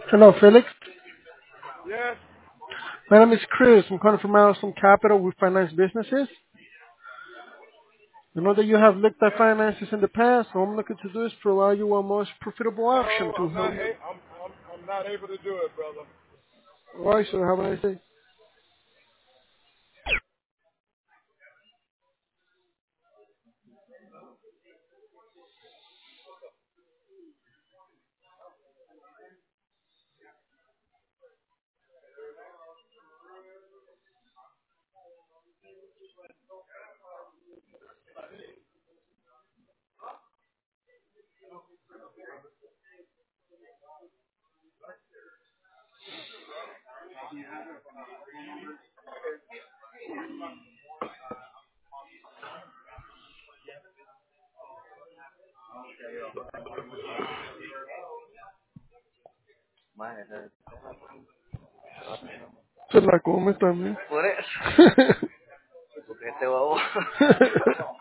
Hello, Felix. Yes. My name is Chris. I'm calling from Milestone Capital. We finance businesses. I know that you have looked at finances in the past. What I'm looking to do is provide you a most profitable option No, to I'm not. help you. I'm not able to do it, brother. All right, sir. Have a nice day. Imagínate. Se la come también. Por eso. Porque este babo.